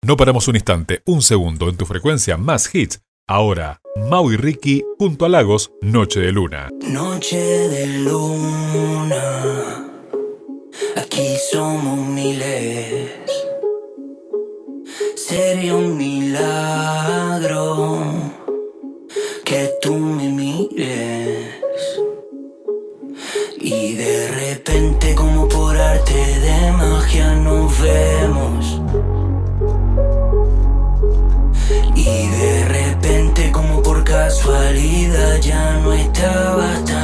No paramos un instante, un segundo en tu frecuencia más hits. Ahora, Mau y Ricky junto a Lagos, Noche de Luna. Noche de luna, aquí somos miles. Sería un milagro que tú me mires. Y de repente, como por arte de magia, nos vemos. Y de repente, como por casualidad, ya no estabas tan